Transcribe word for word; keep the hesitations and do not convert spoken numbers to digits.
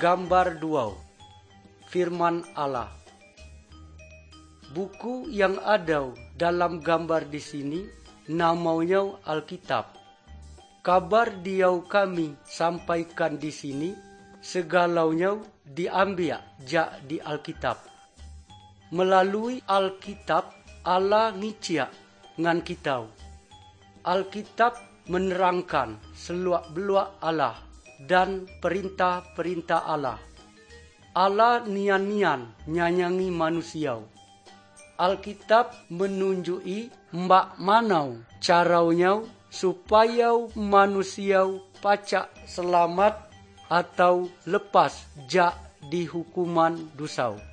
Gambar dua. Firman Allah. Buku yang ada dalam gambar di sini namanya Alkitab. Kabar diau kami sampaikan di sini segalanya diambil ja di Alkitab. Melalui Alkitab Allah ngicia ngan kita. Alkitab menerangkan seluak-beluak Allah dan perintah-perintah Allah. Allah nian-nian nyanyangi manusia. Alkitab menunjui mbak manau caranya supaya manusia pacak selamat atau lepas jak di hukuman dosa.